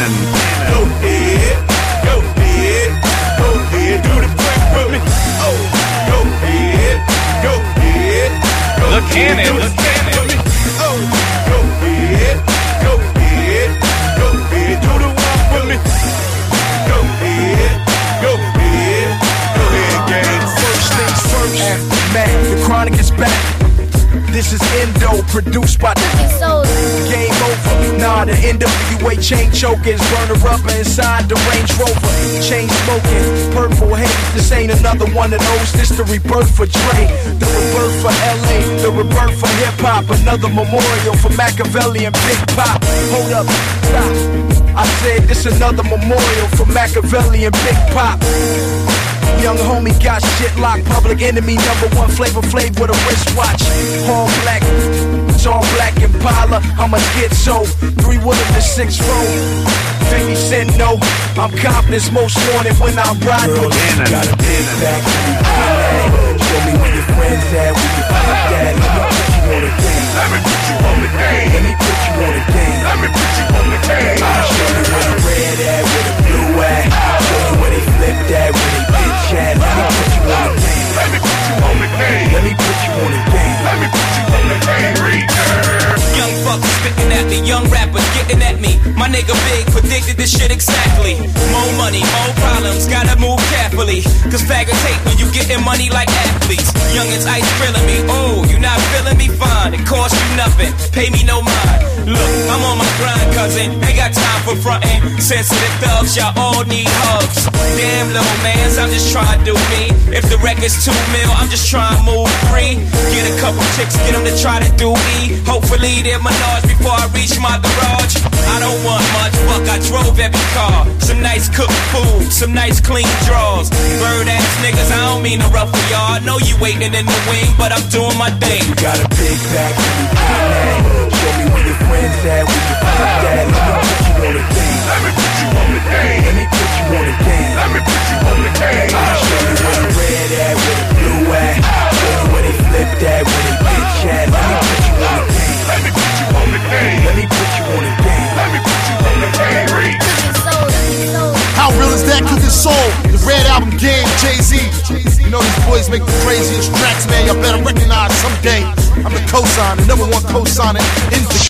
Go ahead, go ahead, go ahead, do the quick with me. Oh, go ahead, go ahead, go Look ahead, Cannon, look Cannon. Oh, go ahead, go ahead, go ahead, do the walk with me. Go ahead, go ahead, go ahead, gang. First things first, aftermath, the chronic is back. This is Endo, produced by Game Over. Nah, the NWA chain chokers, burner rubber inside the Range Rover. Chain smoking, purple haze. This ain't another one of those. This the rebirth for Dre, the rebirth for LA, the rebirth for hip hop. Another memorial for Machiavelli and Big Pop. Hold up, stop. I said this another memorial for Machiavelli and Big Pop. Young homie got shit locked. Public enemy #1 Flavor Flav with a wristwatch. All black, it's all black Impala. How much get so? 3 wood of the 6-4. 50 Cent no. I'm confident most morning when I ride. Girl, got a big back, show me where your friends at, where your friends at. Let me put you on the game. Let me put you on the game. Let me put you on the game. Let me put you on the game. Show me where the red at, where the blue at. Show me where they flipped at, where they bitch at. Let me put you on the game. Let me put you on the game. Let me put you on the game. Let me put you on the game. Young fuckers spitting at me, young rappers getting at me. My nigga Big predicted this shit exactly. More money, more problems, gotta move carefully. Cause faggots hate when you getting money like athletes. Youngins ice grilling me, oh, you not feeling me? Fine, it costs you nothing, pay me no mind. Look, I'm on my grind, cousin, ain't got time for frontin'. Sensitive thugs, y'all all need hugs. Damn little mans, I'm just trying to do me. If the record's 2 mil, I'm just trying to move free. Get a couple chicks, get them to try to do me. Hopefully they're Menage before I reach my garage. I don't want much, fuck, I drove every car. Some nice cooked food, some nice clean draws. Bird ass niggas, I don't mean to ruffle y'all. I know you waiting in the wing, but I'm doing my thing. You got a big back, show me where your friends at, where your friends at. Let me put you on the game. Let me put you on the game. Let me put you on the game. Let me put you on the game. Show me where the red at, where the blue at. Show me where they flipped at, where they bitch at. Let me put you on the game. Let me put you on the game. Let me put you on the game. Let me put you on the game. How real is that? Cooking Soul, the Red Album Game, Jay-Z. You know these boys make the craziest tracks, man. Y'all better recognize someday I'm the cosigner, #1 cosigner in the